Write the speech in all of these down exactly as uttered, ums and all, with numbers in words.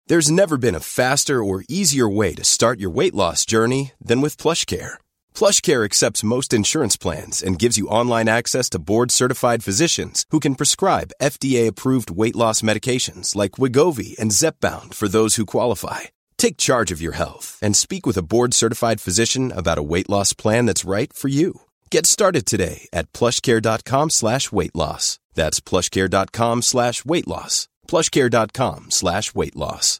There's never been a faster or easier way to start your weight loss journey than with PlushCare. PlushCare accepts most insurance plans and gives you online access to board-certified physicians who can prescribe F D A-approved weight loss medications like Wegovy and Zepbound for those who qualify. Take charge of your health and speak with a board-certified physician about a weight loss plan that's right for you. Get started today at plushcare.com slash weight loss. That's plushcare.com slash weight loss. plushcare.com slash weight loss.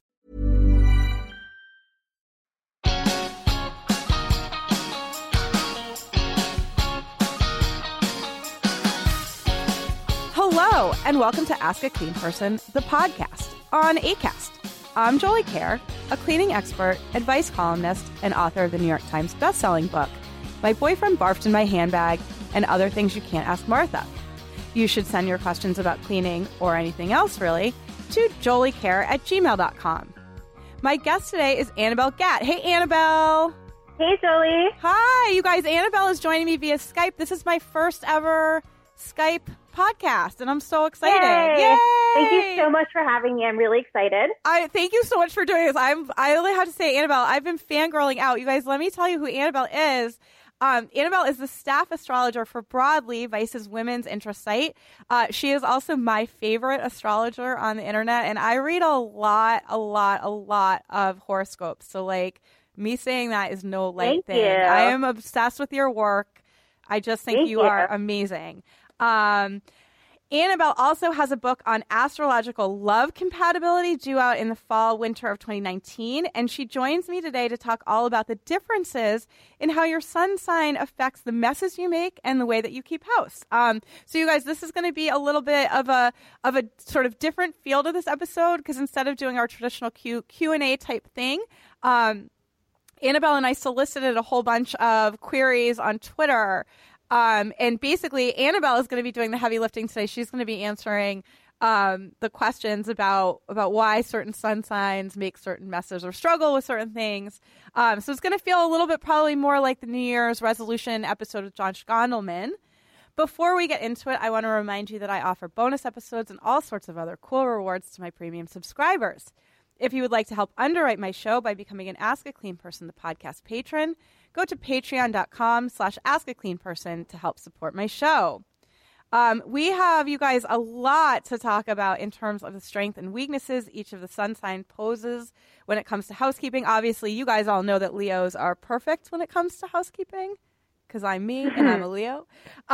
Hello, and welcome to Ask a Clean Person, the podcast on Acast. I'm Jolie Kerr, a cleaning expert, advice columnist, and author of the New York Times bestselling book, My Boyfriend Barfed in My Handbag, and Other Things You Can't Ask Martha. You should send your questions about cleaning, or anything else really, to joliecare at gmail dot com. My guest today is Annabelle Gatt. Hey, Annabelle. Hey, Jolie. Hi, you guys. Annabelle is joining me via Skype. This is my first ever Skype podcast, and I'm so excited. Yay. Yay! Thank you so much for having me. I'm really excited. I thank you so much for doing this. I'm I only have to say, Annabelle, I've been fangirling out. You guys, let me tell you who Annabelle is. Um, Annabelle is the staff astrologer for Broadly, Vice's women's interest site. Uh, she is also my favorite astrologer on the internet, and I read a lot, a lot, a lot of horoscopes. So, like, me saying that is no light Thank thing. you. I am obsessed with your work. I just think Thank you, you. are amazing. Um, Annabelle also has a book on astrological love compatibility due out in the fall, winter of twenty nineteen. And she joins me today to talk all about the differences in how your sun sign affects the messes you make and the way that you keep house. Um, so you guys, this is going to be a little bit of a of a sort of different feel to this episode, because instead of doing our traditional Q, Q&A type thing, um, Annabelle and I solicited a whole bunch of queries on Twitter. Um, and basically, Annabelle is going to be doing the heavy lifting today. She's going to be answering um, the questions about about why certain sun signs make certain messes or struggle with certain things. Um, so it's going to feel a little bit probably more like the New Year's resolution episode with John Gondelman. Before we get into it, I want to remind you that I offer bonus episodes and all sorts of other cool rewards to my premium subscribers. If you would like to help underwrite my show by becoming an Ask a Clean Person, the podcast patron, go to patreon.com slash ask a clean person to help support my show. Um, we have, you guys, a lot to talk about in terms of the strength and weaknesses each of the sun sign poses when it comes to housekeeping. Obviously, you guys all know that Leos are perfect when it comes to housekeeping, because I'm me and I'm a Leo.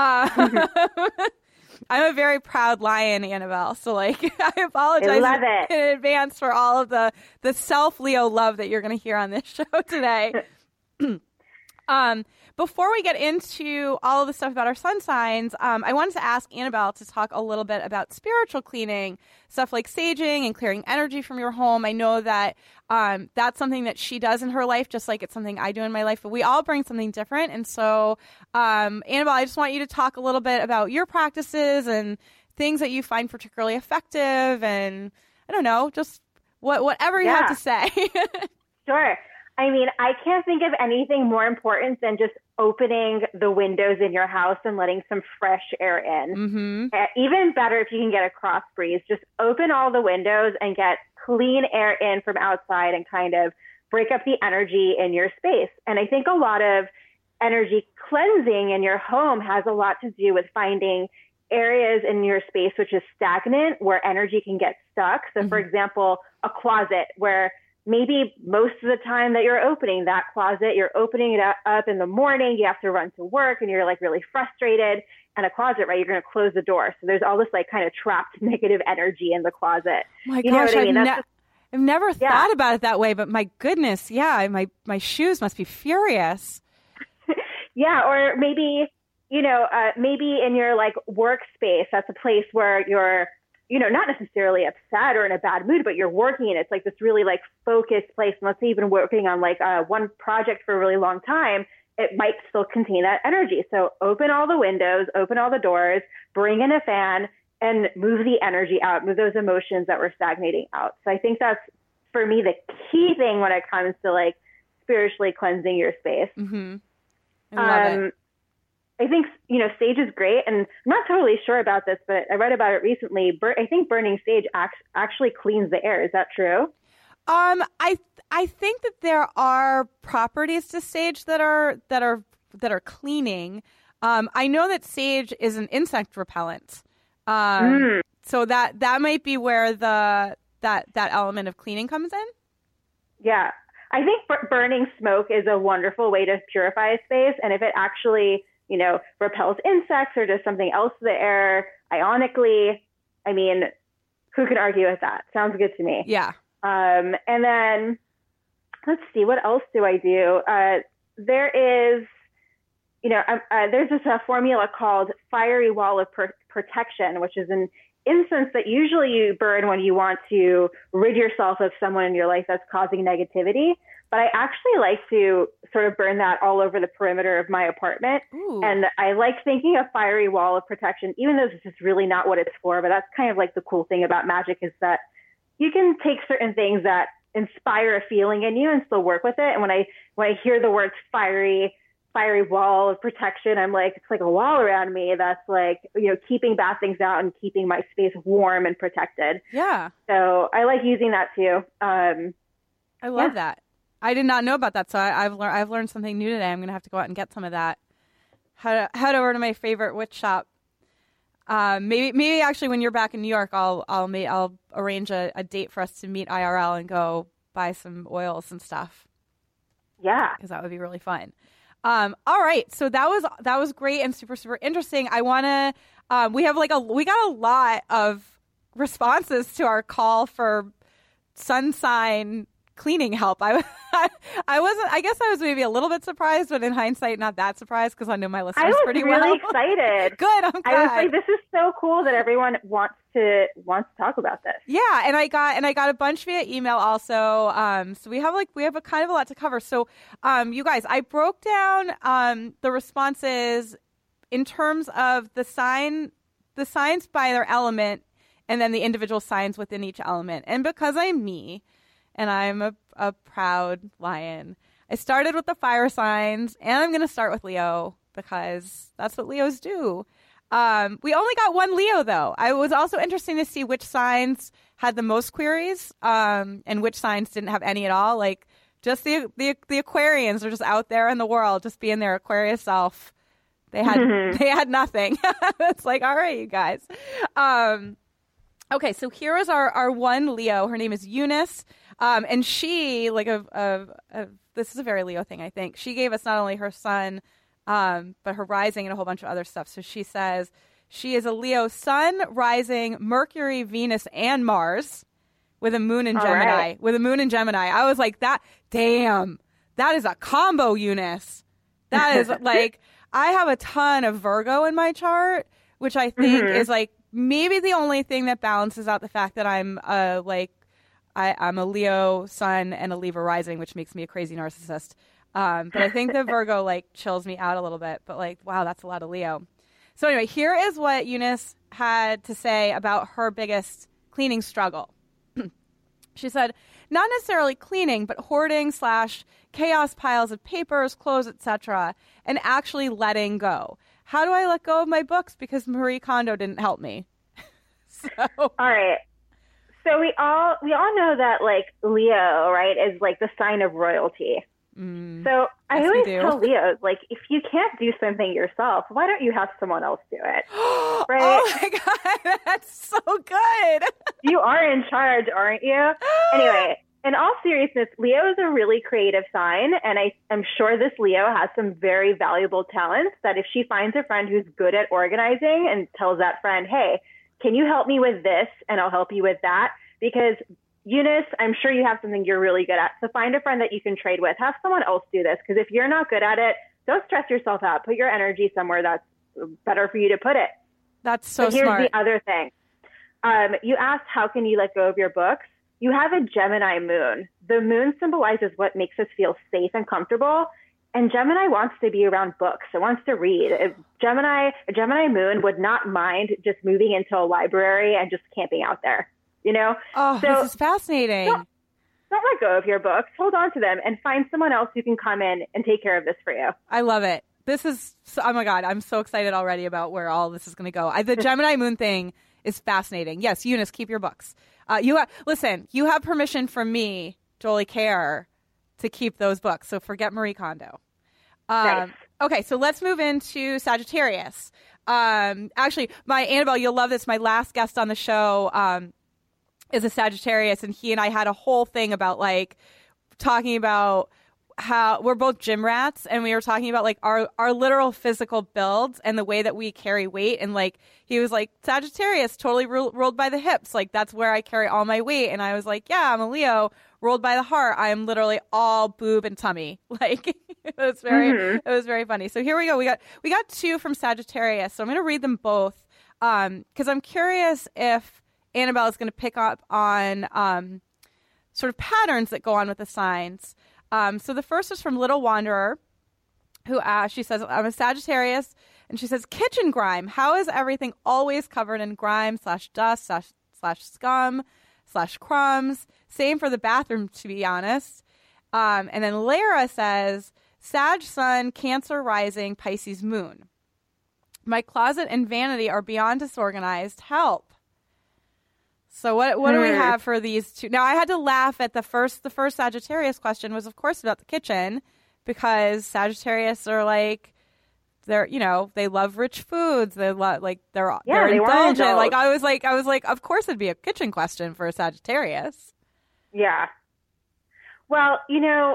Uh, I'm a very proud lion, Annabelle. So, like, I apologize I love it. in advance for all of the, the self-Leo love that you're going to hear on this show today. um, before we get into all of the stuff about our sun signs, um, I wanted to ask Annabelle to talk a little bit about spiritual cleaning, stuff like saging and clearing energy from your home. I know that um, that's something that she does in her life, just like it's something I do in my life, but we all bring something different. And so, um, Annabelle, I just want you to talk a little bit about your practices and things that you find particularly effective, and I don't know, just what whatever you Yeah. have to say. Sure. I mean, I can't think of anything more important than just opening the windows in your house and letting some fresh air in. Mm-hmm. Uh, even better if you can get a cross breeze. Just open all the windows and get clean air in from outside and kind of break up the energy in your space. And I think a lot of energy cleansing in your home has a lot to do with finding areas in your space which is stagnant, where energy can get stuck. So, mm-hmm. for example, a closet where maybe most of the time that you're opening that closet, you're opening it up in the morning, you have to run to work and you're like really frustrated. And a closet, right, you're going to close the door. So there's all this like kind of trapped negative energy in the closet. My you gosh, know what I mean? I've, That's ne- just, I've never yeah. thought about it that way, but my goodness, yeah, my, my shoes must be furious. Yeah, or maybe, you know, uh, maybe in your like workspace, that's a place where you're, you know, not necessarily upset or in a bad mood, but you're working and it's like this really like focused place. And let's say you've been working on like uh, one project for a really long time, it might still contain that energy. So open all the windows, open all the doors, bring in a fan and move the energy out, move those emotions that were stagnating out. So I think that's, for me, the key thing when it comes to like spiritually cleansing your space. Mm-hmm. I love um, it. I think, you know, sage is great. And I'm not totally sure about this, but I read about it recently. Bur- I think burning sage act- actually cleans the air. Is that true? Um, I I think that there are properties to sage that are that are that are cleaning. Um, I know that sage is an insect repellent. Um, mm. So that that might be where the that that element of cleaning comes in. Yeah, I think b- burning smoke is a wonderful way to purify a space, and if it actually, you know, repels insects or does something else to the air ionically, I mean, who could argue with that? Sounds good to me. Yeah. Um, and then let's see, what else do I do? Uh, there is, you know, uh, uh, there's this uh, formula called fiery wall of per- protection, which is an incense that usually you burn when you want to rid yourself of someone in your life that's causing negativity. But I actually like to sort of burn that all over the perimeter of my apartment. Ooh. And I like thinking of fiery wall of protection, even though this is really not what it's for. But that's kind of like the cool thing about magic is that you can take certain things that inspire a feeling in you and still work with it. And when I when I hear the words fiery, fiery wall of protection, I'm like, it's like a wall around me that's like, you know, keeping bad things out and keeping my space warm and protected. Yeah. So I like using that too. Um, I love yeah. that. I did not know about that, so I, I've learned I've learned something new today. I'm going to have to go out and get some of that. Head, head over to my favorite witch shop. Um, maybe maybe actually when you're back in New York, I'll I'll ma- I'll arrange a, a date for us to meet I R L and go buy some oils and stuff. Yeah, because that would be really fun. Um, all right, so that was that was great and super super interesting. I want to um, we have like a we got a lot of responses to our call for sun sign cleaning help. I, I wasn't, I guess I was maybe a little bit surprised, but in hindsight, not that surprised because I know my listeners pretty well. I was really excited. Good. I'm glad. I was like, this is so cool that everyone wants to, wants to talk about this. Yeah. And I got, and I got a bunch via email also. Um, so we have like, we have a kind of a lot to cover. So, um, you guys, I broke down, um, the responses in terms of the sign, the signs by their element and then the individual signs within each element. And because I'm me, and I'm a, a proud lion, I started with the fire signs, and I'm going to start with Leo because that's what Leos do. Um, we only got one Leo, though. I was also interesting to see which signs had the most queries um, and which signs didn't have any at all. Like, just the, the the Aquarians are just out there in the world, just being their Aquarius self. They had mm-hmm. they had nothing. It's like, all right, you guys. Um, okay, so here is our, our one Leo. Her name is Eunice. Um, and she, like, a, a, a, this is a very Leo thing, I think. She gave us not only her sun, um, but her rising and a whole bunch of other stuff. So she says she is a Leo sun, rising, Mercury, Venus, and Mars with a moon in Gemini. Right. With a moon in Gemini. I was like, that, damn, that is a combo, Eunice. That is, like, I have a ton of Virgo in my chart, which I think mm-hmm. is, like, maybe the only thing that balances out the fact that I'm, uh, like, I, I'm a Leo sun and a Libra rising, which makes me a crazy narcissist. Um, but I think the Virgo, like, chills me out a little bit. But, like, wow, that's a lot of Leo. So anyway, here is what Eunice had to say about her biggest cleaning struggle. She said, not necessarily cleaning, but hoarding slash chaos piles of papers, clothes, et cetera, and actually letting go. How do I let go of my books? Because Marie Kondo didn't help me. So. All right. So we all we all know that, like, Leo, right, is like the sign of royalty. Mm, so I yes, always tell Leos, like, if you can't do something yourself, why don't you have someone else do it? Right? Oh my God, that's so good. You are in charge, aren't you? Anyway, in all seriousness, Leo is a really creative sign, and I am sure this Leo has some very valuable talents that if she finds a friend who's good at organizing and tells that friend, hey, can you help me with this? And I'll help you with that. Because Eunice, I'm sure you have something you're really good at. So find a friend that you can trade with. Have someone else do this. Because if you're not good at it, don't stress yourself out. Put your energy somewhere that's better for you to put it. That's so but here's smart. Here's the other thing. Um, you asked, how can you let go of your books? You have a Gemini moon. The moon symbolizes what makes us feel safe and comfortable. And Gemini wants to be around books. It wants to read. If Gemini, a Gemini moon would not mind just moving into a library and just camping out there, you know? Oh, so this is fascinating. Don't, don't let go of your books. Hold on to them and find someone else who can come in and take care of this for you. I love it. This is, so, oh my God, I'm so excited already about where all this is going to go. I, the Gemini moon thing is fascinating. Yes, Eunice, keep your books. Uh, you ha- listen. You have permission from me, Jolie Kerr, to keep those books. So forget Marie Kondo. Um, nice. Okay, so let's move into Sagittarius. Um, actually, my Annabelle, you'll love this. My last guest on the show um, is a Sagittarius, and he and I had a whole thing about like talking about how we're both gym rats, and we were talking about like our our literal physical builds and the way that we carry weight. And like he was like, Sagittarius, totally ru- ruled by the hips, like that's where I carry all my weight. And I was like, yeah, I'm a Leo, ruled by the heart. I am literally all boob and tummy. Like it was very mm-hmm. it was very funny. So here we go. We got we got two from Sagittarius. So I'm going to read them both um because I'm curious if Annabelle is going to pick up on um sort of patterns that go on with the signs. Um, so the first is from Little Wanderer, who asked, she says, I'm a Sagittarius, and she says, kitchen grime. How is everything always covered in grime slash dust slash, slash scum slash crumbs? Same for the bathroom, to be honest. Um, and then Lara says, Sag Sun, Cancer Rising, Pisces Moon. My closet and vanity are beyond disorganized. Help. So what what do we have for these two? Now I had to laugh at the first the first Sagittarius question was of course about the kitchen, because Sagittarius are like they're you know they love rich foods, they love like they're yeah, they're they indulgent. Like I was like I was like of course it'd be a kitchen question for a Sagittarius. Yeah. Well, you know,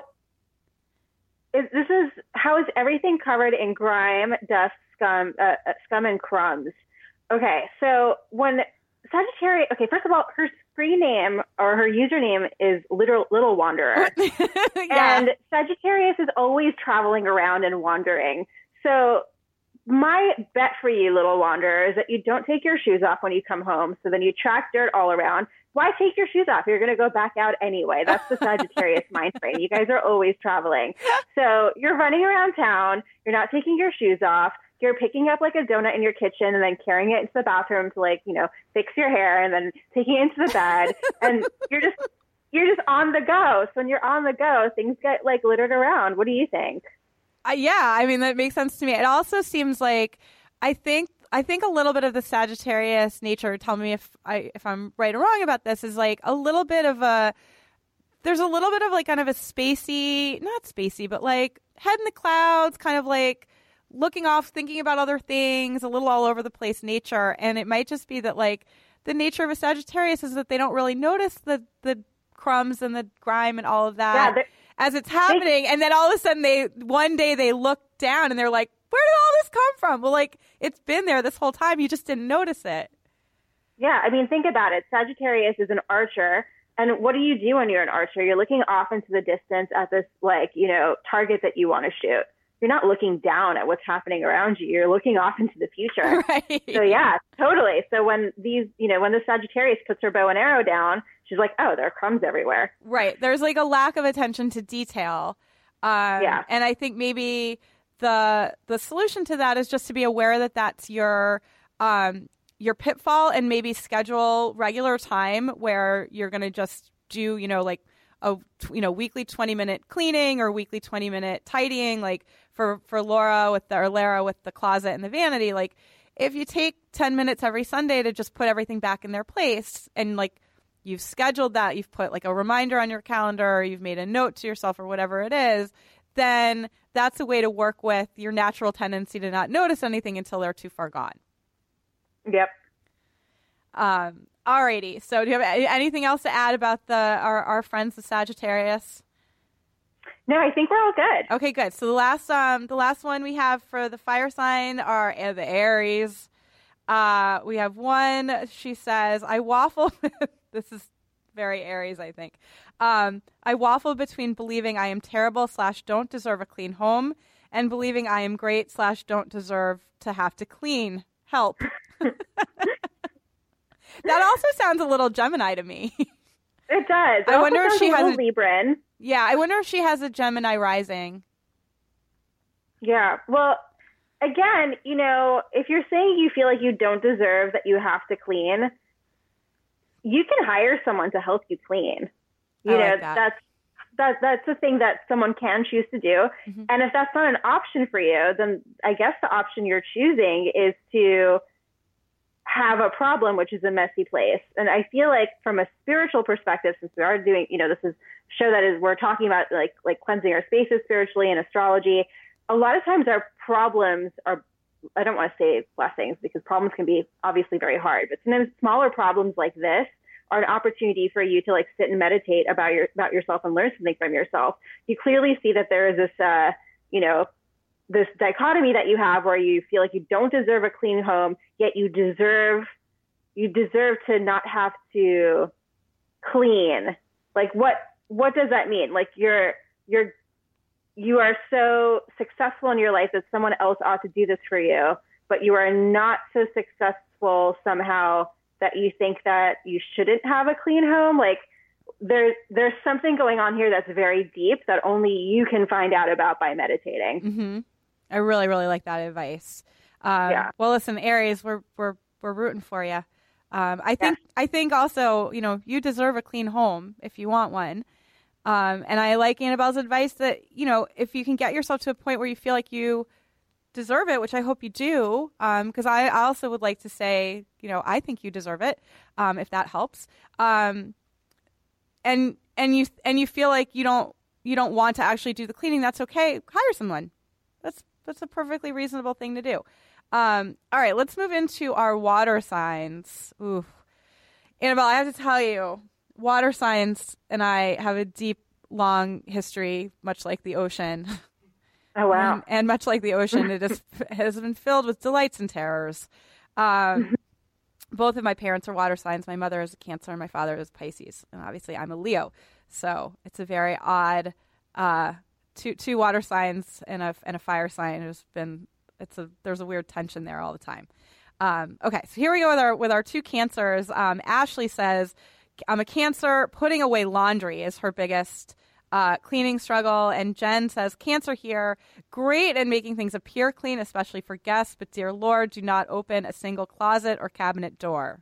it, this is how is everything covered in grime, dust, scum, uh, scum and crumbs. Okay, so when Sagittarius, okay, first of all, her screen name or her username is Little, Little Wanderer. yeah. And Sagittarius is always traveling around and wandering. So my bet for you, Little Wanderer, is that you don't take your shoes off when you come home. So then you track dirt all around. Why take your shoes off? You're going to go back out anyway. That's the Sagittarius mind frame. You guys are always traveling. So you're running around town. You're not taking your shoes off. You're picking up like a donut in your kitchen and then carrying it into the bathroom to like, you know, fix your hair and then taking it into the bed. And you're just, you're just on the go. So when you're on the go, things get like littered around. What do you think? Uh, yeah, I mean, that makes sense to me. It also seems like, I think, I think a little bit of the Sagittarius nature, tell me if I, if I'm right or wrong about this, is like a little bit of a, there's a little bit of like kind of a spacey, not spacey, but like head in the clouds, kind of like, looking off, thinking about other things, a little all over the place nature. And it might just be that like the nature of a Sagittarius is that they don't really notice the, the crumbs and the grime and all of that yeah, as it's happening. They, and then all of a sudden they, one day they look down and they're like, where did all this come from? Well, like it's been there this whole time. You just didn't notice it. Yeah. I mean, think about it. Sagittarius is an archer. And what do you do when you're an archer? You're looking off into the distance at this like, you know, target that you want to shoot. You're not looking down at what's happening around you. You're looking off into the future. Right. So yeah, totally. So when these, you know, when the Sagittarius puts her bow and arrow down, she's like, oh, there are crumbs everywhere. Right. There's like a lack of attention to detail. Um, yeah. And I think maybe the the solution to that is just to be aware that that's your um, your pitfall, and maybe schedule regular time where you're going to just do, you know, like a you know weekly twenty minute cleaning or weekly twenty minute tidying, like for for Laura with the or Lara with the closet and the vanity. Like if you take ten minutes every Sunday to just put everything back in their place, and like you've scheduled that, you've put like a reminder on your calendar, or you've made a note to yourself or whatever it is, then that's a way to work with your natural tendency to not notice anything until they're too far gone. Yep. Um, alrighty. So do you have anything else to add about the our, our friends, the Sagittarius? No, I think we're all good. Okay, good. So the last um the last one we have for the fire sign are uh, the Aries. Uh, we have one. She says, "I waffle." This is very Aries, I think. Um, I waffle between believing I am terrible slash don't deserve a clean home, and believing I am great slash don't deserve to have to clean. Help. That also sounds a little Gemini to me. It does. It I wonder if she has a Libran. Yeah, I wonder if she has a Gemini rising. Yeah. Well, again, you know, if you're saying you feel like you don't deserve that you have to clean, you can hire someone to help you clean. You I know, like that. that's that that's a thing that someone can choose to do. Mm-hmm. And if that's not an option for you, then I guess the option you're choosing is to have a problem, which is a messy place. And I feel like from a spiritual perspective, since we are doing, you know, this is a show that is, we're talking about like, like cleansing our spaces spiritually and astrology. A lot of times our problems are, I don't want to say blessings because problems can be obviously very hard, but sometimes smaller problems like this are an opportunity for you to like sit and meditate about your, about yourself and learn something from yourself. You clearly see that there is this, uh, you know, this dichotomy that you have where you feel like you don't deserve a clean home, yet you deserve, you deserve to not have to clean. Like what, what does that mean? Like you're, you're, you are so successful in your life that someone else ought to do this for you, but you are not so successful somehow that you think that you shouldn't have a clean home. Like there's, there's something going on here that's very deep that only you can find out about by meditating. Mm-hmm. I really, really like that advice. Um, yeah. Well, listen, Aries, we're we're we're rooting for you. Um, I think yeah. I think also, you know, you deserve a clean home if you want one. Um, and I like Annabelle's advice that, you know, if you can get yourself to a point where you feel like you deserve it, which I hope you do, because um, I also would like to say, you know, I think you deserve it, um, if that helps. Um, and and you and you feel like you don't you don't want to actually do the cleaning, that's okay. Hire someone. That's That's a perfectly reasonable thing to do. Um, all right, let's move into our water signs. Ooh. Annabelle, I have to tell you, water signs and I have a deep, long history, much like the ocean. Oh, wow. And, and much like the ocean, it is, has been filled with delights and terrors. Um, both of my parents are water signs. My mother is a Cancer and my father is Pisces. And obviously I'm a Leo. So it's a very odd uh Two two water signs and a and a fire sign has been it's a there's a weird tension there all the time. Um, okay, so here we go with our with our two Cancers. Um, Ashley says, "I'm a Cancer. Putting away laundry is her biggest uh, cleaning struggle." And Jen says, "Cancer here, great at making things appear clean, especially for guests. But dear Lord, do not open a single closet or cabinet door."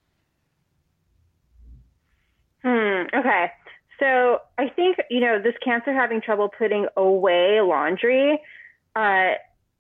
Hmm. Okay. So I think, you know, this Cancer having trouble putting away laundry, uh,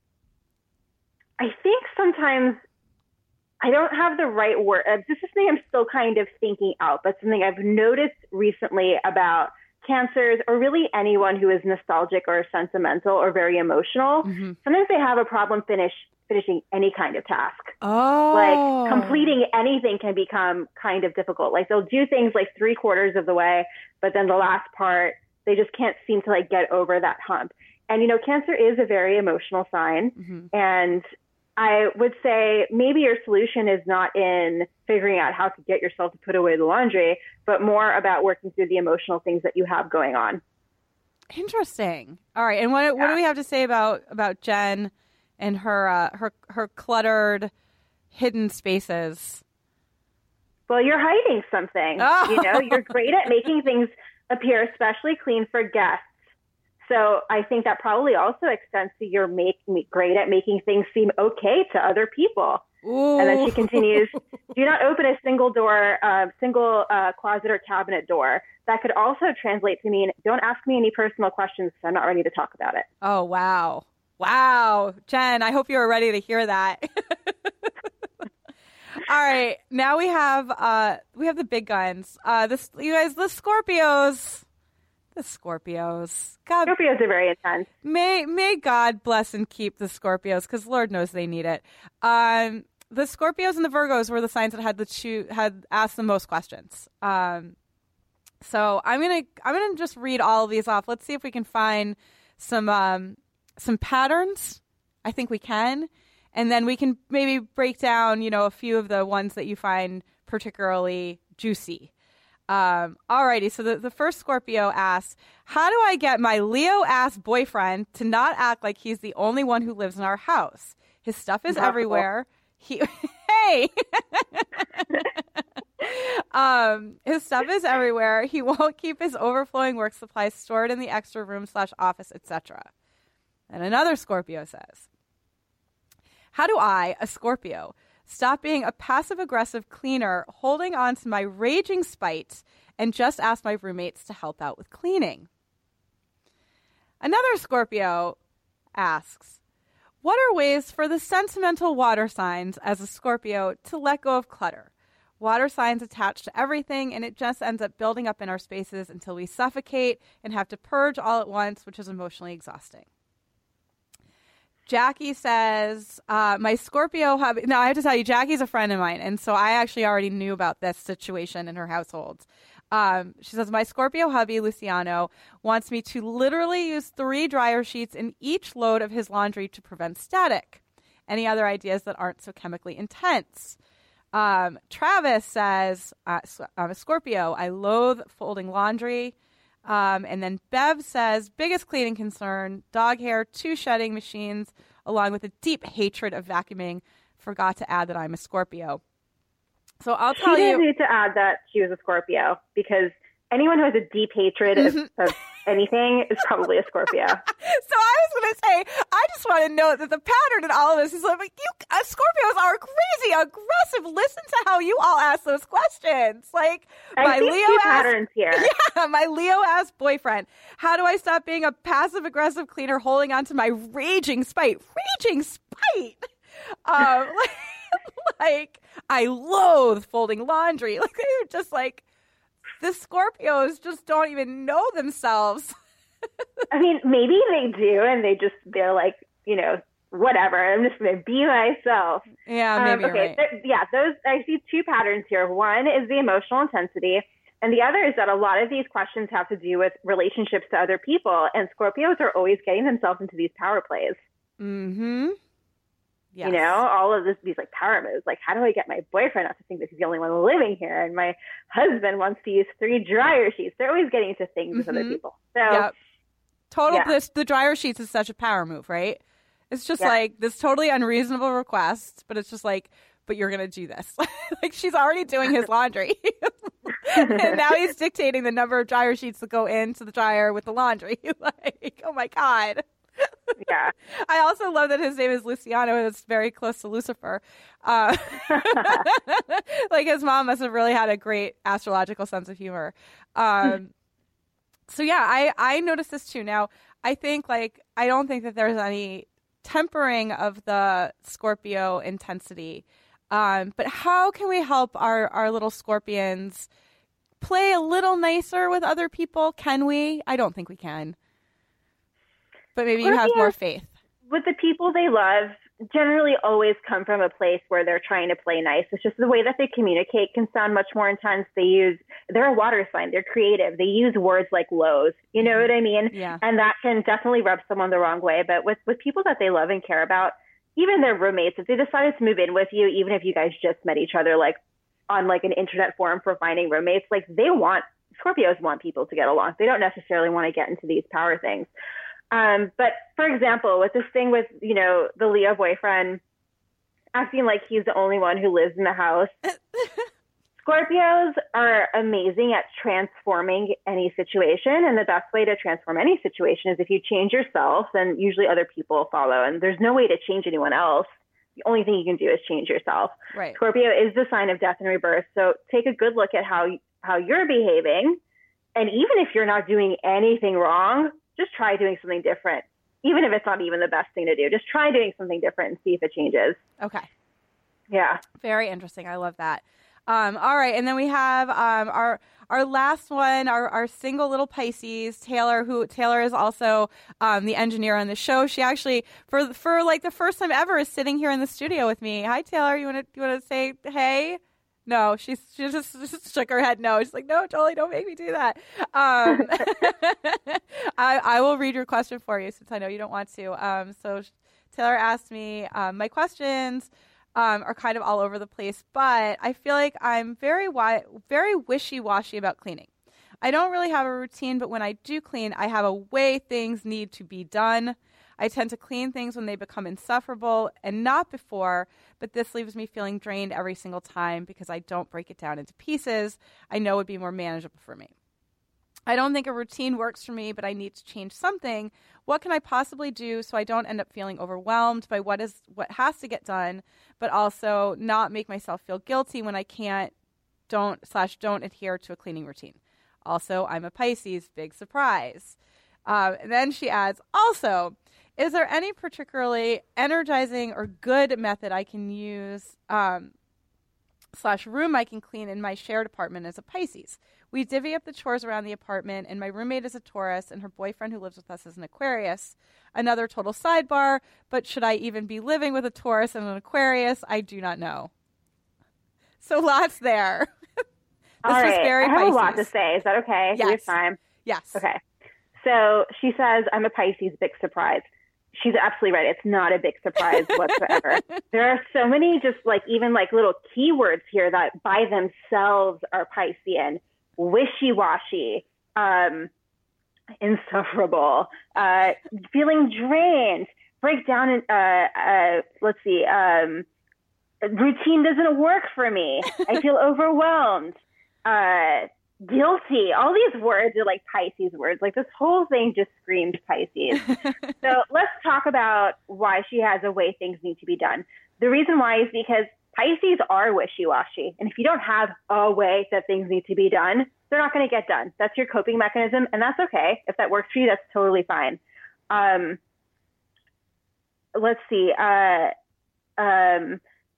I think sometimes I don't have the right word. Uh, this is something I'm still kind of thinking out, but something I've noticed recently about Cancers or really anyone who is nostalgic or sentimental or very emotional. Mm-hmm. Sometimes they have a problem finish finishing any kind of task. Oh. Like completing anything can become kind of difficult. Like they'll do things like three quarters of the way, but then the last part, they just can't seem to like get over that hump. And, you know, Cancer is a very emotional sign. Mm-hmm. And I would say maybe your solution is not in figuring out how to get yourself to put away the laundry, but more about working through the emotional things that you have going on. Interesting. All right. And what, yeah. what do we have to say about, about Jen and her, uh, her, her cluttered, hidden spaces? Well, you're hiding something. Oh. You know, you're great at making things appear especially clean for guests. So I think that probably also extends to you're make, great at making things seem okay to other people. Ooh. And then she continues, do not open a single door, uh, single uh, closet or cabinet door. That could also translate to mean don't ask me any personal questions because I'm not ready to talk about it. Oh, wow. Wow. Jen, I hope you were ready to hear that. All right. Now we have uh, we have the big guns. Uh, this, you guys, the Scorpios. The Scorpios. God, Scorpios are very intense. May may God bless and keep the Scorpios, because Lord knows they need it. Um, the Scorpios and the Virgos were the signs that had the cho- had asked the most questions. Um, so I'm gonna I'm gonna just read all of these off. Let's see if we can find some um, some patterns. I think we can, and then we can maybe break down, you know, a few of the ones that you find particularly juicy. Um, alrighty, so the, the first Scorpio asks, how do I get my Leo-ass boyfriend to not act like he's the only one who lives in our house? His stuff is everywhere. He, hey! um, his stuff is everywhere. He won't keep his overflowing work supplies stored in the extra room slash office, et cetera. And another Scorpio says, how do I, a Scorpio, stop being a passive-aggressive cleaner, holding on to my raging spite, and just ask my roommates to help out with cleaning? Another Scorpio asks, What are ways for the sentimental water signs as a Scorpio to let go of clutter? Water signs attach to everything, and it just ends up building up in our spaces until we suffocate and have to purge all at once, which is emotionally exhausting. Jackie says, uh, my Scorpio hubby... Now, I have to tell you, Jackie's a friend of mine, and so I actually already knew about this situation in her household. Um, she says, my Scorpio hubby, Luciano, wants me to literally use three dryer sheets in each load of his laundry to prevent static. Any other ideas that aren't so chemically intense? Um, Travis says, uh, I'm a Scorpio. I loathe folding laundry. Um, and then Bev says, biggest cleaning concern, dog hair, two shedding machines, along with a deep hatred of vacuuming. Forgot to add that I'm a Scorpio. So I'll tell she you. She didn't need to add that she was a Scorpio, because anyone who has a deep hatred of, of anything is probably a Scorpio. So I was going to say, I just want to note that the pattern in all of this is like, you uh, Scorpios are crazy aggressive. Listen to how you all ask those questions. Like, I my see Leo two asked, patterns here. Yeah, my Leo asked boyfriend, how do I stop being a passive aggressive cleaner holding on to my raging spite? Raging spite. Um, like, like, I loathe folding laundry. Like, they're just like, the Scorpios just don't even know themselves. I mean, maybe they do, and they just, they're like, you know, whatever, I'm just going to be myself. Yeah, maybe um, okay, you're right. Th- yeah, those, I see two patterns here. One is the emotional intensity, and the other is that a lot of these questions have to do with relationships to other people, and Scorpios are always getting themselves into these power plays. Mm-hmm. Yes. You know, all of this, these like power moves, like how do I get my boyfriend not to think that he's the only one living here? And my husband wants to use three dryer sheets. They're always getting into things with mm-hmm. other people. So yep. Total, yeah. this, the dryer sheets is such a power move, right? It's just yeah. like this totally unreasonable request, but it's just like, but you're going to do this. Like she's already doing his laundry. And now he's dictating the number of dryer sheets that go into the dryer with the laundry. Like, oh my God. Yeah. I also love that his name is Luciano, and it's very close to Lucifer. Uh, like his mom must have really had a great astrological sense of humor. Um, so yeah, I, I noticed this too. Now, I think like, I don't think that there's any tempering of the Scorpio intensity. Um, but how can we help our, our little Scorpions play a little nicer with other people? Can we? I don't think we can. But maybe you have more faith. With the people they love, generally always come from a place where they're trying to play nice. It's just the way that they communicate can sound much more intense. They use, they're a water sign. They're creative. They use words like lows. You know what I mean? Yeah. And that can definitely rub someone the wrong way. But with, with people that they love and care about, even their roommates, if they decided to move in with you, even if you guys just met each other, like on like an internet forum for finding roommates, like they want, Scorpios want people to get along. They don't necessarily want to get into these power things. Um, but for example, with this thing with, you know, the Leo boyfriend acting like he's the only one who lives in the house, Scorpios are amazing at transforming any situation. And the best way to transform any situation is if you change yourself, then usually other people follow. And there's no way to change anyone else. The only thing you can do is change yourself. Right. Scorpio is the sign of death and rebirth. So take a good look at how, how you're behaving. And even if you're not doing anything wrong, just try doing something different, even if it's not even the best thing to do. Just try doing something different and see if it changes. Okay. Yeah. Very interesting. I love that. Um, all right. And then we have um, our our last one, our, our single little Pisces, Taylor, who Taylor is also um, the engineer on the show. She actually, for for like the first time ever, is sitting here in the studio with me. Hi, Taylor. You want to you want to say hey? No, she's she just, just shook her head. No, she's like, no, Jolie, don't make me do that. Um, I, I will read your question for you since I know you don't want to. Um, so Taylor asked me, um, my questions um, are kind of all over the place, but I feel like I'm very wi- very wishy-washy about cleaning. I don't really have a routine, but when I do clean, I have a way things need to be done. I tend to clean things when they become insufferable and not before, but this leaves me feeling drained every single time because I don't break it down into pieces I know would be more manageable for me. I don't think a routine works for me, but I need to change something. What can I possibly do so I don't end up feeling overwhelmed by what is what has to get done, but also not make myself feel guilty when I can't, don't, slash don't adhere to a cleaning routine? Also, I'm a Pisces, big surprise. Um, and then she adds, also, is there any particularly energizing or good method I can use um, slash room I can clean in my shared apartment as a Pisces? We divvy up the chores around the apartment, and my roommate is a Taurus, and her boyfriend who lives with us is an Aquarius. Another total sidebar, but should I even be living with a Taurus and an Aquarius? I do not know. So lots there. This All right. was very I have Pisces. a lot to say. Is that okay? Yes. We have time? Yes. Okay. So she says, I'm a Pisces, big surprise. She's absolutely right. It's not a big surprise whatsoever. There are so many just like even like little keywords here that by themselves are Piscean. Wishy-washy, um, insufferable, uh, feeling drained, break down, in, uh, uh, let's see, um, routine doesn't work for me. I feel overwhelmed, uh, guilty. All these words are like Pisces words. Like this whole thing just screams Pisces. So let's talk about why she has a way things need to be done. The reason why is because Pisces are wishy-washy. And if you don't have a way that things need to be done, they're not going to get done. That's your coping mechanism. And that's okay. If that works for you, that's totally fine. Um, let's see. Uh, um,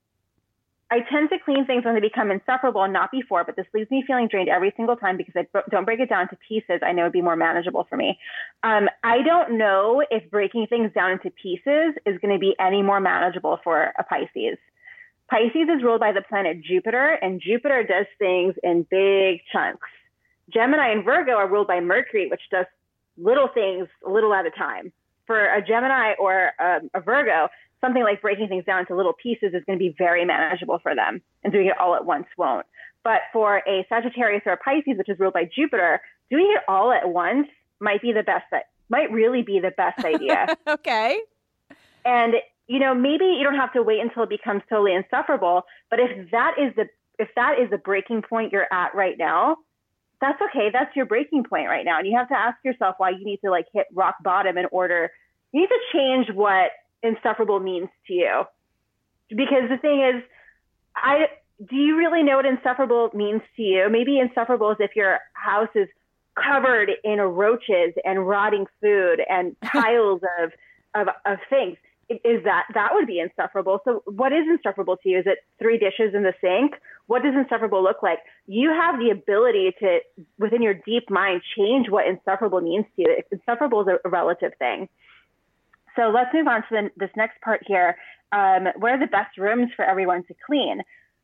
I tend to clean things when they become insufferable and not before, but this leaves me feeling drained every single time because I don't break it down to pieces. I know it'd be more manageable for me. Um, I don't know if breaking things down into pieces is going to be any more manageable for a Pisces. Pisces is ruled by the planet Jupiter, and Jupiter does things in big chunks. Gemini and Virgo are ruled by Mercury, which does little things a little at a time. For a Gemini or um, a Virgo, something like breaking things down into little pieces is going to be very manageable for them, and doing it all at once won't. But for a Sagittarius or a Pisces, which is ruled by Jupiter, doing it all at once might be the best, might really be the best idea. Okay. And you know, maybe you don't have to wait until it becomes totally insufferable, but if that is the if that is the breaking point you're at right now, that's okay. That's your breaking point right now. And you have to ask yourself why you need to like hit rock bottom in order, you need to change what insufferable means to you. Because the thing is, I do you really know what insufferable means to you? Maybe insufferable is if your house is covered in roaches and rotting food and piles of, of, of things. Is that, that would be insufferable. So what is insufferable to you? Is it three dishes in the sink? What does insufferable look like? You have the ability to, within your deep mind, change what insufferable means to you. Insufferable is a relative thing. So let's move on to the, this next part here. Um, where are the best rooms for everyone to clean?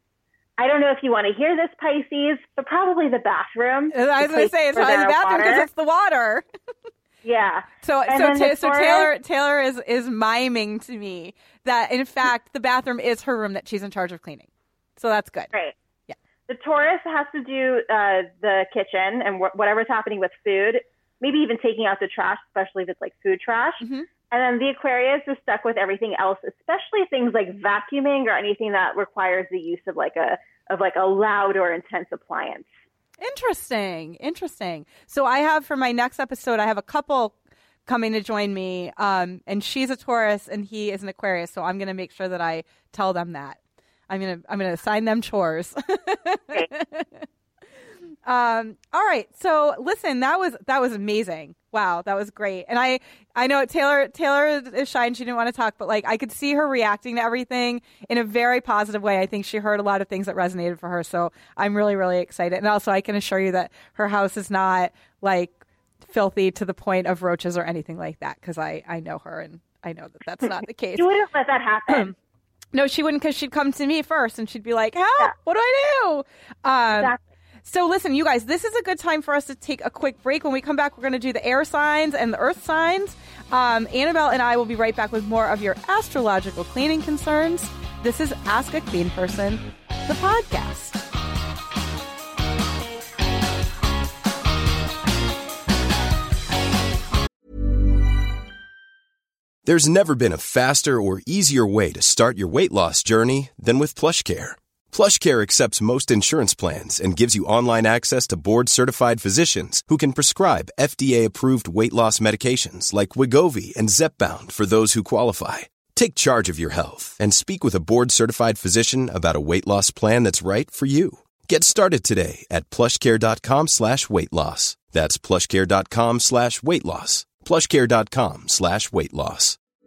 I don't know if you want to hear this, Pisces, but probably the bathroom. I was going to say, it's probably the bathroom because it's the water. Yeah. So so, ta- so Taylor Taylor is, is miming to me that, in fact, the bathroom is her room that she's in charge of cleaning. So that's good. Right. Yeah. The Taurus has to do uh, the kitchen and wh- whatever's happening with food, maybe even taking out the trash, especially if it's like food trash. Mm-hmm. And then the Aquarius is stuck with everything else, especially things like vacuuming or anything that requires the use of like a of like a loud or intense appliance. Interesting. Interesting. So I have, for my next episode, I have a couple coming to join me, um, and she's a Taurus and he is an Aquarius. So I'm going to make sure that I tell them that. I'm going to I'm going to assign them chores. um, all right. So listen, that was that was amazing. Wow, that was great. And I, I know Taylor Taylor is shy and she didn't want to talk, but like I could see her reacting to everything in a very positive way. I think she heard a lot of things that resonated for her. So I'm really, really excited. And also I can assure you that her house is not like filthy to the point of roaches or anything like that, because I, I know her and I know that that's not the case. You wouldn't let that happen. No, she wouldn't, because she'd come to me first and she'd be like, help, yeah. What do I do? Um, exactly. So listen, you guys, this is a good time for us to take a quick break. When we come back, we're going to do the air signs and the earth signs. Um, Annabelle and I will be right back with more of your astrological cleaning concerns. This is Ask a Clean Person, the podcast. There's never been a faster or easier way to start your weight loss journey than with PlushCare. PlushCare accepts most insurance plans and gives you online access to board-certified physicians who can prescribe F D A-approved weight loss medications like Wegovy and Zepbound for those who qualify. Take charge of your health and speak with a board-certified physician about a weight loss plan that's right for you. Get started today at plushcare.com slash weight loss. That's plushcare.com slash weight loss. plushcare.com slash weight loss.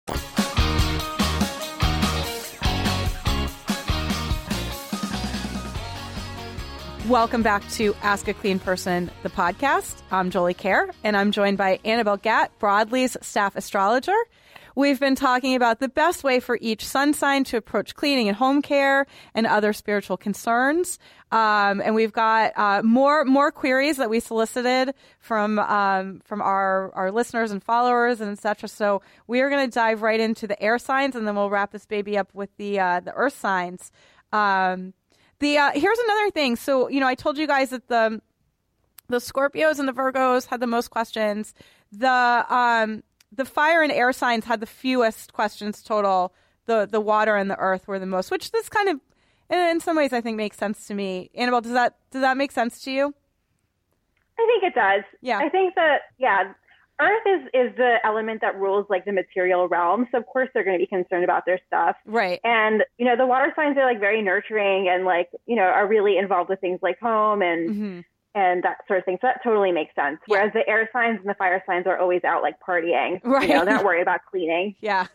Welcome back to Ask a Clean Person, the podcast. I'm Jolie Kerr, and I'm joined by Annabelle Gatt, Broadly's staff astrologer. We've been talking about the best way for each sun sign to approach cleaning and home care and other spiritual concerns. Um, and we've got uh, more more queries that we solicited from um, from our, our listeners and followers and et cetera. So we are going to dive right into the air signs, and then we'll wrap this baby up with the uh, the earth signs. Um, the uh, here's another thing. So you know, I told you guys that the the Scorpios and the Virgos had the most questions. The um, the fire and air signs had the fewest questions total. The the water and the earth were the most, which this kind of, in some ways, I think makes sense to me. Annabelle, does that does that make sense to you? I think it does. Yeah. I think that, yeah, earth is, is the element that rules like the material realm. So of course they're going to be concerned about their stuff. Right. And, you know, the water signs are like very nurturing and like, you know, are really involved with things like home and, mm-hmm. and that sort of thing. So that totally makes sense. Yeah. Whereas the air signs and the fire signs are always out like partying. Right. You know, they're not worried about cleaning. Yeah.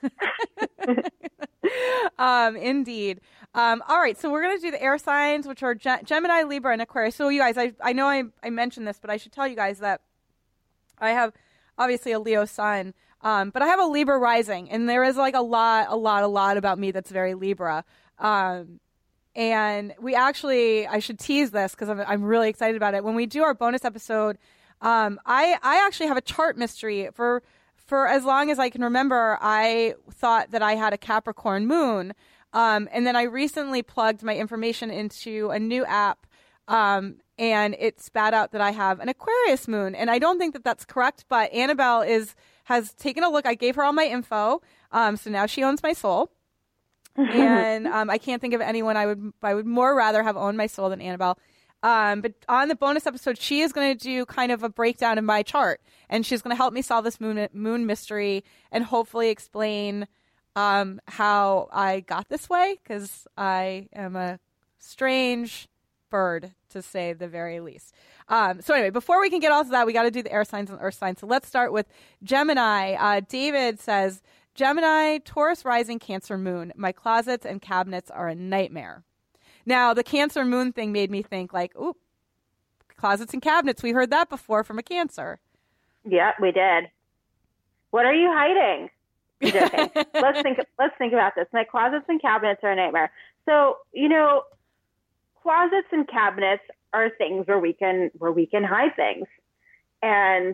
um, indeed. Um, all right. So we're going to do the air signs, which are Ge- Gemini, Libra, and Aquarius. So you guys, I, I know I, I mentioned this, but I should tell you guys that I have obviously a Leo sun, um, but I have a Libra rising, and there is like a lot, a lot, a lot about me that's very Libra. Um, and we actually, I should tease this because I'm, I'm really excited about it. When we do our bonus episode, um, I, I actually have a chart mystery. For, for as long as I can remember, I thought that I had a Capricorn moon. Um, and then I recently plugged my information into a new app, um, and it spat out that I have an Aquarius moon. And I don't think that that's correct, but Annabelle is has taken a look. I gave her all my info, um, so now she owns my soul. And um, I can't think of anyone I would I would more rather have owned my soul than Annabelle. Um, but on the bonus episode, she is going to do kind of a breakdown of my chart, and she's going to help me solve this moon moon mystery and hopefully explain um, how I got this way, because I am a strange bird, to say the very least. Um, so anyway, before we can get all to that, we got to do the air signs and earth signs. So let's start with Gemini. Uh, David says, Gemini, Taurus rising, Cancer moon. My closets and cabinets are a nightmare. Now, the Cancer moon thing made me think like, ooh, closets and cabinets. We heard that before from a Cancer. Yeah, we did. What are you hiding? I'm joking. let's think. Let's think about this. My closets and cabinets are a nightmare. So, you know, closets and cabinets are things where we can where we can hide things, and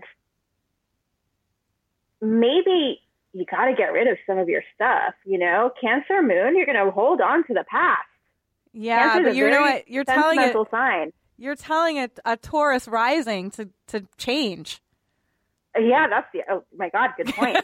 maybe you got to get rid of some of your stuff. You know, Cancer moon, you're going to hold on to the past. Yeah, Cancer's but you know what? You're telling it. Sign. You're telling it a Taurus rising to to change. Yeah, that's the. Oh my God, good point.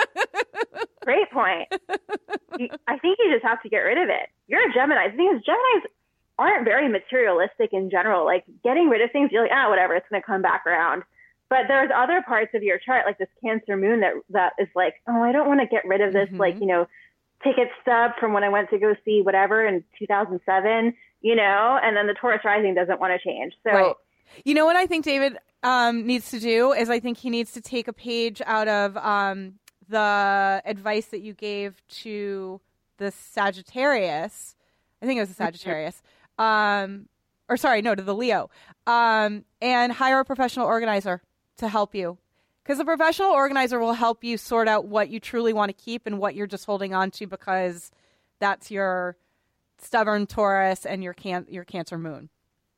Great point. You, I think you just have to get rid of it. You're a Gemini. The thing is, Geminis aren't very materialistic in general. Like getting rid of things, you're like, ah, whatever, it's going to come back around. But there's other parts of your chart, like this Cancer moon, that that is like, oh, I don't want to get rid of this, mm-hmm. like, you know, ticket stub from when I went to go see whatever in two thousand seven, you know, and then the Taurus rising doesn't want to change. So, right. You know what I think David um, needs to do is I think he needs to take a page out of um, the advice that you gave to the Sagittarius. I think it was the Sagittarius. um, or sorry, no, to the Leo. Um, and hire a professional organizer to help you. Because the professional organizer will help you sort out what you truly want to keep and what you're just holding on to because that's your stubborn Taurus and your can- your Cancer moon.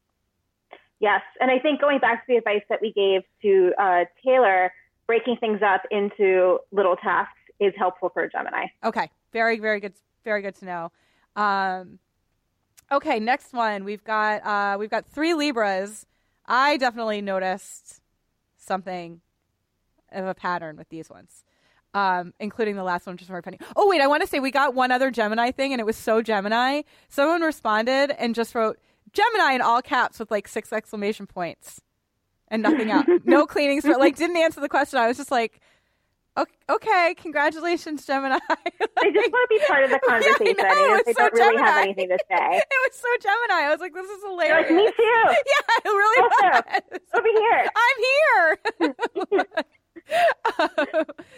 Yes. And I think going back to the advice that we gave to uh, Taylor, breaking things up into little tasks is helpful for Gemini. Okay. Very, very good. Very good to know. Um, okay. Next one. We've got, uh, we've got three Libras. I definitely noticed something of a pattern with these ones, um, including the last one, which is very funny. Oh, wait, I want to say we got one other Gemini thing, and it was so Gemini. Someone responded and just wrote Gemini in all caps with like six exclamation points and nothing else. No cleanings, but like didn't answer the question. I was just like, okay, congratulations, Gemini. Like, they just want to be part of the conversation. Yeah, know, if they so don't really Gemini. have anything to say. It was so Gemini. I was like, this is hilarious. Like, me too. Yeah, it really also, was. Over here. I'm here. Okay,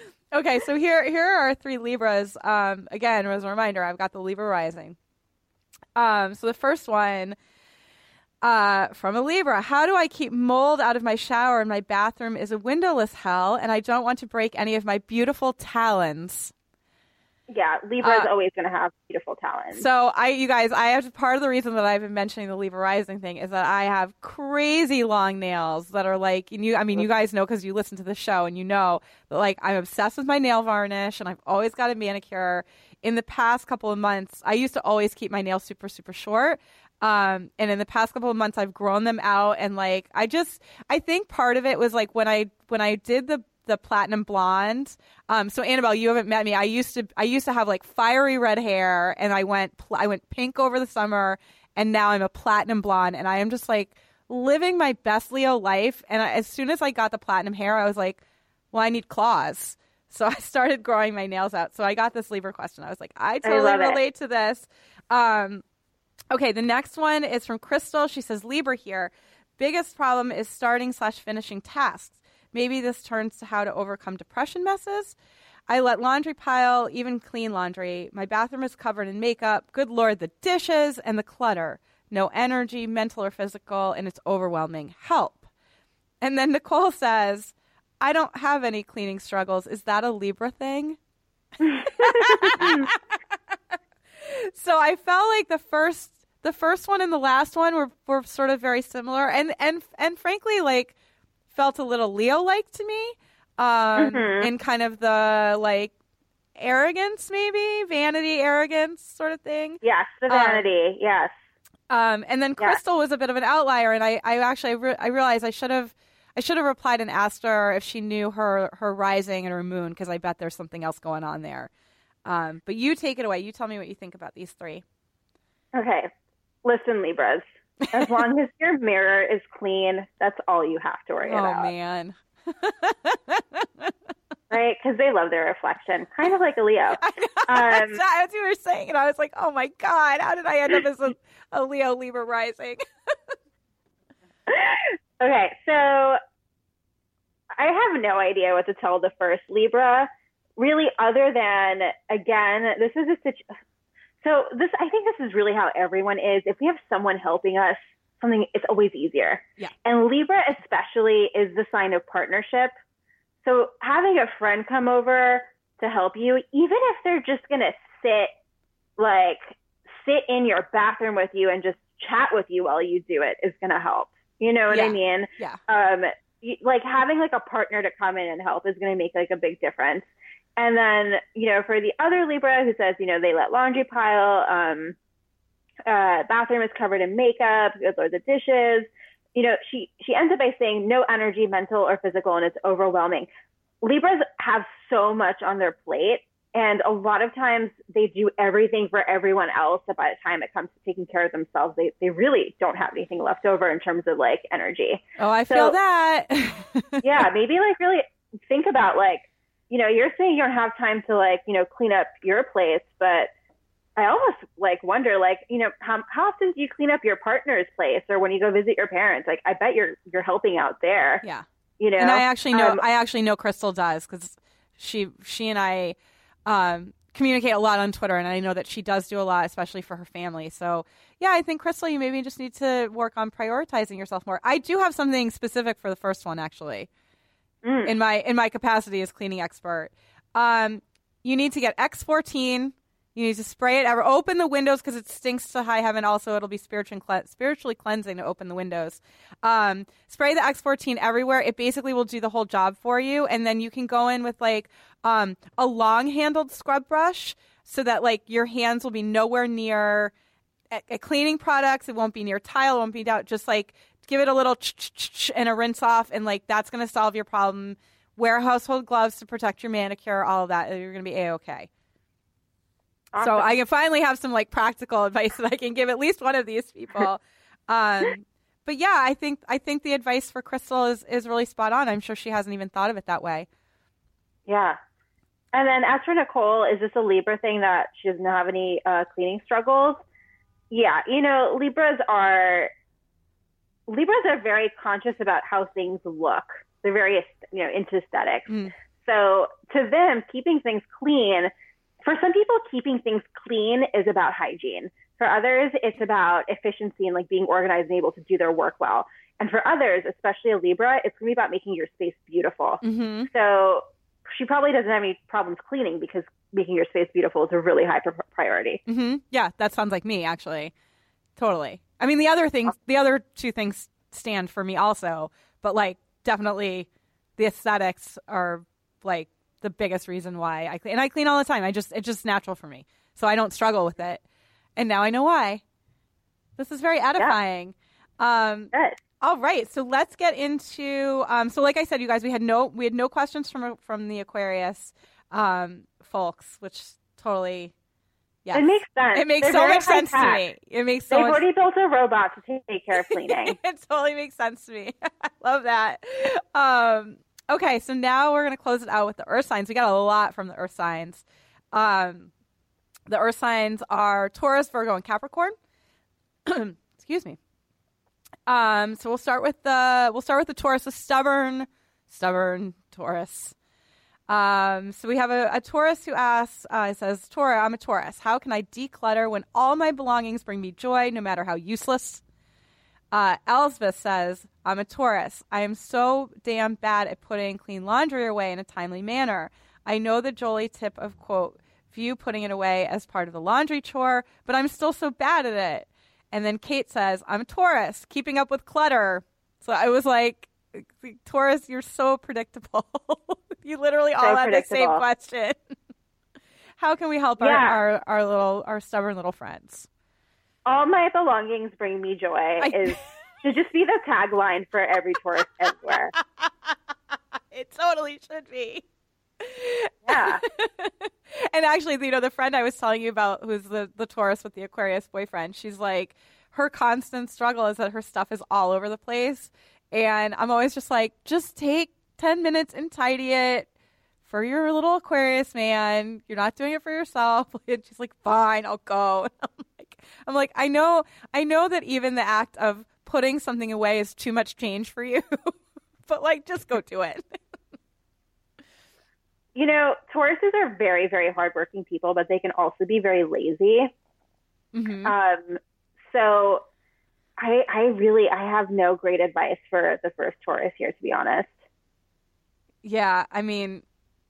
Okay, so here here are our three Libras. Um, again, as a reminder, I've got the Libra rising. Um, so the first one uh, from a Libra: how do I keep mold out of my shower and my bathroom is a windowless hell, and I don't want to break any of my beautiful talons. Yeah, Libra is uh, always going to have beautiful talents. So I, you guys, I have part of the reason that I've been mentioning the Libra rising thing is that I have crazy long nails that are like, and you, I mean, you guys know because you listen to the show and you know that like I'm obsessed with my nail varnish and I've always got a manicure. In the past couple of months, I used to always keep my nails super, super short. Um, and in the past couple of months, I've grown them out and like I just, I think part of it was like when I when I did the the platinum blonde. Um, so Annabelle, you haven't met me. I used to, I used to have like fiery red hair, and I went, pl- I went pink over the summer, and now I'm a platinum blonde, and I am just like living my best Leo life. And I, as soon as I got the platinum hair, I was like, well, I need claws. So I started growing my nails out. So I got this Libra question. I was like, I totally I relate to this. Um, okay, the next one is from Crystal. She says, Libra here. Biggest problem is starting slash finishing tasks. Maybe this turns to how to overcome depression messes. I let laundry pile, even clean laundry. My bathroom is covered in makeup. Good Lord, the dishes and the clutter. No energy, mental or physical, and it's overwhelming. Help. And then Nicole says, I don't have any cleaning struggles. Is that a Libra thing? So I felt like the first the first one and the last one were, were sort of very similar. And, and, and frankly, like, felt a little Leo-like to me, um, mm-hmm. in kind of the, like, arrogance, maybe, vanity, arrogance sort of thing. Yes, the vanity, um, yes. Um, and then Crystal yes. was a bit of an outlier, and I, I actually, I, re- I realized I should have, I should have replied and asked her if she knew her, her rising and her moon, because I bet there's something else going on there. Um, but you take it away. You tell me what you think about these three. Okay. Listen, Libras. As long as your mirror is clean, that's all you have to worry oh, about. Oh, man. Right? Because they love their reflection. Kind of like a Leo. I know, um, that's what you were saying. And I was like, oh, my God, how did I end up as a, a Leo Libra rising? Okay, so I have no idea what to tell the first Libra, really, other than, again, this is a situation. So this, I think this is really how everyone is. If we have someone helping us, something, it's always easier. Yeah. And Libra especially is the sign of partnership. So having a friend come over to help you, even if they're just going to sit, like, sit in your bathroom with you and just chat with you while you do it is going to help. You know what yeah. I mean? Yeah. Um, like having like a partner to come in and help is going to make like a big difference. And then, you know, for the other Libra who says, you know, they let laundry pile, um, uh, bathroom is covered in makeup, good Lord, the dishes, you know, she, she ends up by saying no energy, mental or physical, and it's overwhelming. Libras have so much on their plate. And a lot of times they do everything for everyone else. But by the time it comes to taking care of themselves, they, they really don't have anything left over in terms of like energy. Oh, I so, feel that. Yeah, maybe like really think about like, you know, you're saying you don't have time to like, you know, clean up your place, but I almost like wonder like, you know, how how often do you clean up your partner's place or when you go visit your parents? Like, I bet you're you're helping out there. Yeah. You know, and I actually know um, I actually know Crystal does because she she and I um, communicate a lot on Twitter, and I know that she does do a lot, especially for her family. So yeah, I think Crystal, you maybe just need to work on prioritizing yourself more. I do have something specific for the first one actually. Mm. In my in my capacity as cleaning expert, um, you need to get X fourteen. You need to spray it. Ever open the windows because it stinks to high heaven. Also, it'll be spiritually cle- spiritually cleansing to open the windows. Um, spray the X fourteen everywhere. It basically will do the whole job for you, and then you can go in with like um, a long handled scrub brush so that like your hands will be nowhere near a, a cleaning products. It won't be near tile. It won't be out. Just like give it a little ch-ch-ch and a rinse off, and like that's going to solve your problem. Wear household gloves to protect your manicure, all of that. You're going to be A-okay. Awesome. So I can finally have some like practical advice that I can give at least one of these people. um, but yeah, I think I think the advice for Crystal is, is really spot on. I'm sure she hasn't even thought of it that way. Yeah. And then as for Nicole, is this a Libra thing that she doesn't have any uh, cleaning struggles? Yeah. You know, Libras are... Libras are very conscious about how things look. They're very, you know, into aesthetics. Mm. So to them, keeping things clean, for some people, keeping things clean is about hygiene. For others, it's about efficiency and like being organized and able to do their work well. And for others, especially a Libra, it's going to be about making your space beautiful. Mm-hmm. So she probably doesn't have any problems cleaning because making your space beautiful is a really high pr- priority. Mm-hmm. Yeah, that sounds like me, actually. Totally. I mean, the other things, the other two things stand for me also, but like definitely the aesthetics are like the biggest reason why I clean. And I clean all the time. I just, it's just natural for me. So I don't struggle with it. And now I know why. This is very edifying. Yeah. Um, Good. All right, so let's get into. Um, so, like I said, you guys, we had no we had no questions from from the Aquarius um, folks, which totally, yeah, it makes sense. It makes They're so very much sense high-tech. to me. It makes so They've much. already built a robot to take care of cleaning. It totally makes sense to me. I love that. Um, okay, so now we're gonna close it out with the Earth signs. We got a lot from the Earth signs. Um, the Earth signs are Taurus, Virgo, and Capricorn. Excuse me. Um, so we'll start with the we'll start with the Taurus, the stubborn, stubborn Taurus. Um, so we have a, a Taurus who asks, uh, it says, Taurus, I'm a Taurus. How can I declutter when all my belongings bring me joy, no matter how useless? Uh, Elsbeth says, I'm a Taurus. I am so damn bad at putting clean laundry away in a timely manner. I know the Jolie tip of, quote, view putting it away as part of the laundry chore, but I'm still so bad at it. And then Kate says, I'm a Taurus, keeping up with clutter. So I was like, Taurus, you're so predictable. You literally all so had the same question. How can we help our, yeah. our, our little, our stubborn little friends? All my belongings bring me joy I... is should just be the tagline for every Taurus everywhere. It totally should be. Yeah. And actually, you know, the friend I was telling you about, who's the, the Taurus with the Aquarius boyfriend, she's like, her constant struggle is that her stuff is all over the place. And I'm always just like, just take ten minutes and tidy it for your little Aquarius man. You're not doing it for yourself. And she's like, fine, I'll go. And I'm like, I'm like, I know, I know that even the act of putting something away is too much change for you, but like, just go do it. You know, Tauruses are very, very hardworking people, but they can also be very lazy. Mm-hmm. Um, so I, I really, I have no great advice for the first Taurus here, to be honest. Yeah, I mean,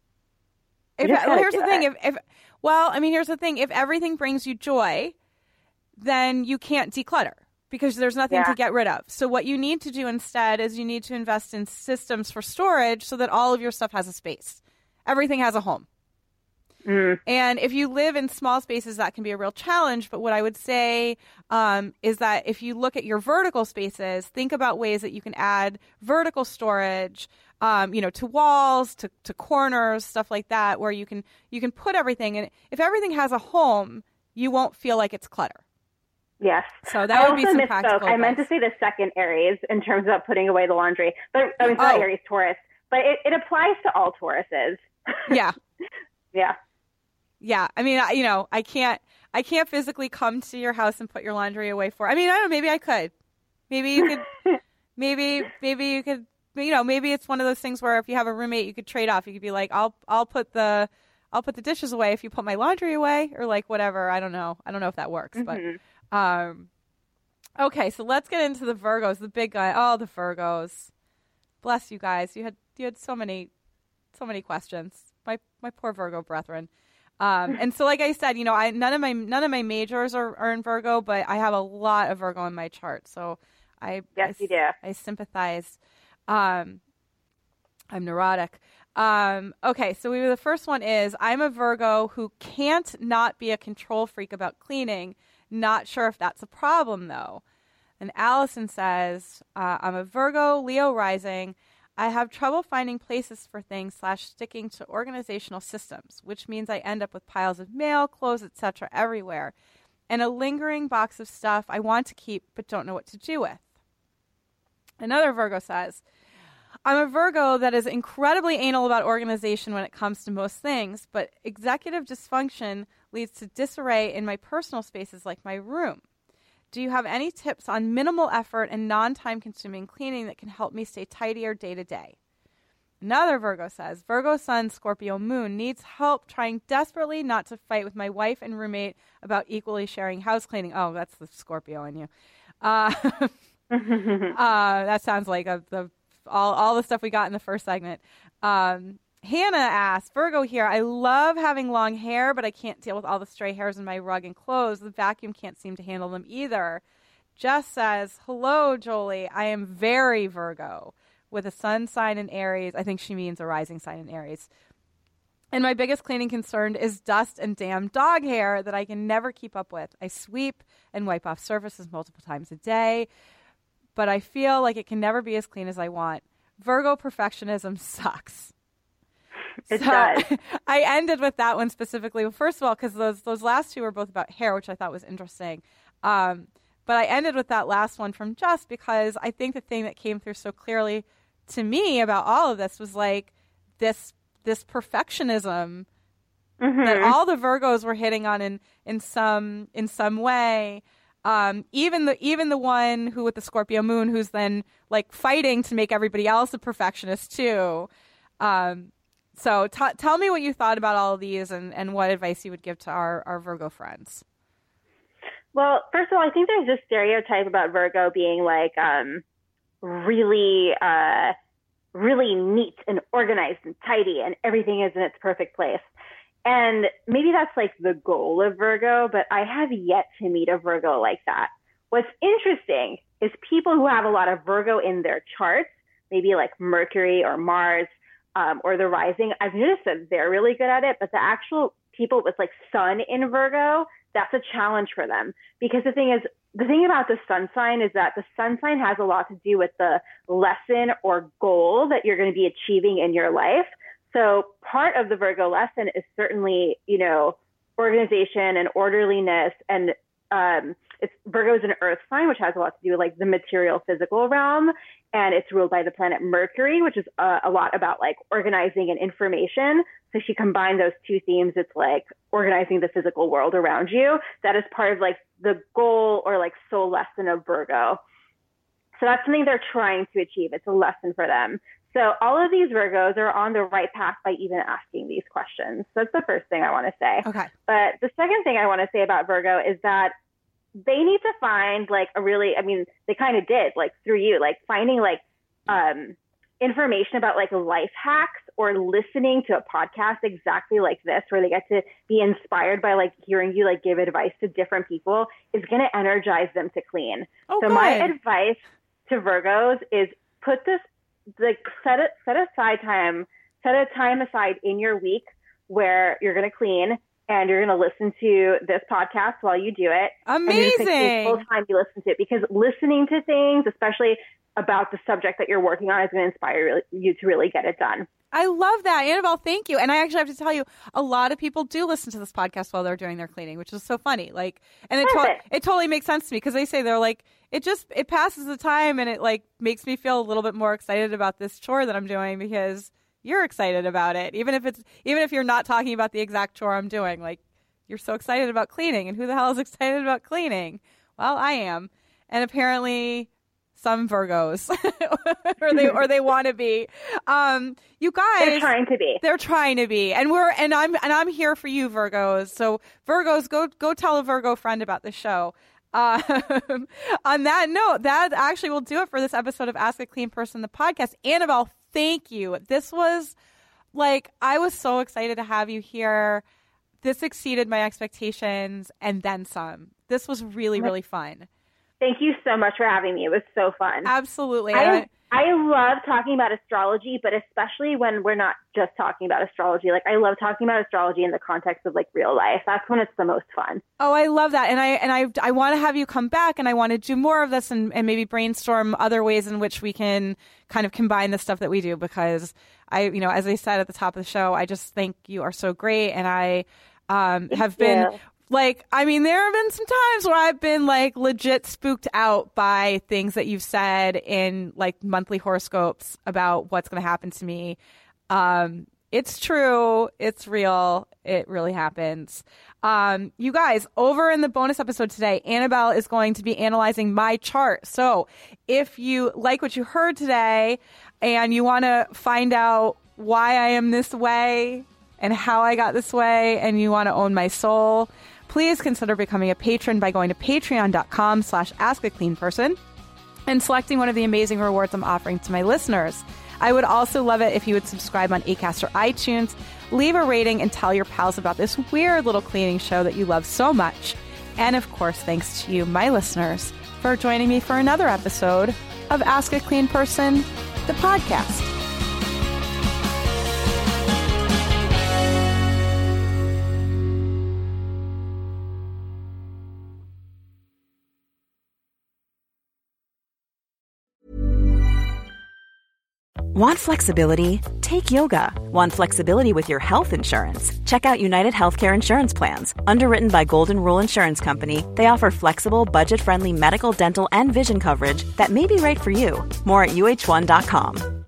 if, You just well, gotta here's do the thing. it. If, if well, I mean, here's the thing. If everything brings you joy, then you can't declutter because there's nothing Yeah. to get rid of. So what you need to do instead is you need to invest in systems for storage so that all of your stuff has a space. Everything has a home. Mm. And if you live in small spaces, that can be a real challenge. But what I would say um, is that if you look at your vertical spaces, think about ways that you can add vertical storage, um, you know, to walls, to, to corners, stuff like that, where you can you can put everything. And if everything has a home, you won't feel like it's clutter. Yes. So that I would be also some misspoke. practical I meant to advice. say the second Aries in terms of putting away the laundry. But I mean, not Oh. Aries, Taurus. But it, it applies to all Tauruses. Yeah. Yeah. Yeah, I mean, I, you know, I can't, I can't physically come to your house and put your laundry away for. I mean, I don't know. Maybe I could. Maybe you could. maybe, maybe you could. You know, maybe it's one of those things where if you have a roommate, you could trade off. You could be like, I'll, I'll put the, I'll put the dishes away if you put my laundry away, or like whatever. I don't know. I don't know if that works, Mm-hmm. but, um, okay. So let's get into the Virgos, the big guy. Oh, the Virgos. Bless you guys. You had, you had so many, so many questions. My, my poor Virgo brethren. Um, and so, like I said, you know, I none of my none of my majors are, are in Virgo, but I have a lot of Virgo in my chart, so I Yes, I, you do. I sympathize. Um, I'm neurotic. Um, okay, so we, the first one is I'm a Virgo who can't not be a control freak about cleaning. Not sure if that's a problem though. And Allison says uh, I'm a Virgo, Leo rising. I have trouble finding places for things slash sticking to organizational systems, which means I end up with piles of mail, clothes, et cetera everywhere, and a lingering box of stuff I want to keep but don't know what to do with. Another Virgo says, I'm a Virgo that is incredibly anal about organization when it comes to most things, but executive dysfunction leads to disarray in my personal spaces like my room. Do you have any tips on minimal effort and non-time consuming cleaning that can help me stay tidier day to day? Another Virgo says, Virgo sun, Scorpio moon, needs help trying desperately not to fight with my wife and roommate about equally sharing house cleaning. Oh, that's the Scorpio in you. Uh, uh, that sounds like a, the all, all the stuff we got in the first segment. Um, Hannah asks, Virgo here, I love having long hair, but I can't deal with all the stray hairs in my rug and clothes. The vacuum can't seem to handle them either. Jess says, hello, Jolie. I am very Virgo with a sun sign in Aries. I think she means a rising sign in Aries. And my biggest cleaning concern is dust and damn dog hair that I can never keep up with. I sweep and wipe off surfaces multiple times a day, but I feel like it can never be as clean as I want. Virgo perfectionism sucks. It so does. I ended with that one specifically. Well, first of all, because those those last two were both about hair, which I thought was interesting. Um, but I ended with that last one from Jess because I think the thing that came through so clearly to me about all of this was like this this perfectionism mm-hmm. that all the Virgos were hitting on in, in some in some way. Um, even the even the one who with the Scorpio moon, who's then like fighting to make everybody else a perfectionist too. Um, so t- tell me what you thought about all of these and, and what advice you would give to our, our Virgo friends. Well, first of all, I think there's this stereotype about Virgo being like um, really, uh, really neat and organized and tidy and everything is in its perfect place. And maybe that's like the goal of Virgo, but I have yet to meet a Virgo like that. What's interesting is people who have a lot of Virgo in their charts, maybe like Mercury or Mars um, or the rising, I've noticed that they're really good at it, but the actual people with like sun in Virgo, that's a challenge for them. Because the thing is, the thing about the sun sign is that the sun sign has a lot to do with the lesson or goal that you're going to be achieving in your life. So part of the Virgo lesson is certainly, you know, organization and orderliness. And um, it's Virgo is an earth sign, which has a lot to do with like the material physical realm. And it's ruled by the planet Mercury, which is uh, a lot about like organizing and information. So if you combine those two themes, it's like organizing the physical world around you. That is part of like the goal or like soul lesson of Virgo. So that's something they're trying to achieve. It's a lesson for them. So all of these Virgos are on the right path by even asking these questions. So that's the first thing I want to say. Okay. But the second thing I want to say about Virgo is that they need to find like a really, I mean, they kind of did like through you, like finding like um, information about like life hacks or listening to a podcast exactly like this, where they get to be inspired by like hearing you like give advice to different people is going to energize them to clean. Oh, so good. My advice to Virgos is put this, like set it, set aside time, set a time aside in your week where you're going to clean and you're going to listen to this podcast while you do it. Amazing. And full time you listen to it, because listening to things, especially about the subject that you're working on, is going to inspire you to really get it done. I love that. Annabelle, thank you. And I actually have to tell you, a lot of people do listen to this podcast while they're doing their cleaning, which is so funny. Like, and it, to- it totally makes sense to me, because they say they're like, it just, it passes the time and it like makes me feel a little bit more excited about this chore that I'm doing, because you're excited about it. Even if it's, even if you're not talking about the exact chore I'm doing, like you're so excited about cleaning, and who the hell is excited about cleaning? Well, I am. And apparently some Virgos or they, or they want to be. Um, you guys, they're trying to be, they're trying to be, and we're, and I'm, and I'm here for you, Virgos. So Virgos, go, go tell a Virgo friend about the show. Um, on that note, that actually will do it for this episode of Ask a Clean Person, the podcast. Annabelle, thank you. This was like, I was so excited to have you here. This exceeded my expectations and then some. This was really, really fun. Thank you so much for having me. It was so fun. Absolutely. I, I love talking about astrology, but especially when we're not just talking about astrology. Like, I love talking about astrology in the context of like real life. That's when it's the most fun. Oh, I love that. And I and I I want to have you come back, and I want to do more of this, and, and maybe brainstorm other ways in which we can kind of combine the stuff that we do, because I, you know, as I said at the top of the show, I just think you are so great. And I um, have been like, I mean, there have been some times where I've been like legit spooked out by things that you've said in like monthly horoscopes about what's going to happen to me. Um, It's true. It's real. It really happens. Um, you guys, over in the bonus episode today, Annabelle is going to be analyzing my chart. So if you like what you heard today and you want to find out why I am this way and how I got this way, and you want to own my soul, please consider becoming a patron by going to patreon.com slash ask a clean person and selecting one of the amazing rewards I'm offering to my listeners. I would also love it if you would subscribe on Acast or iTunes, leave a rating, and tell your pals about this weird little cleaning show that you love so much. And of course, thanks to you, my listeners, for joining me for another episode of Ask a Clean Person, the podcast. Want flexibility? Take yoga. Want flexibility with your health insurance? Check out United Healthcare Insurance Plans. Underwritten by Golden Rule Insurance Company, they offer flexible, budget-friendly medical, dental, and vision coverage that may be right for you. More at U H one dot com.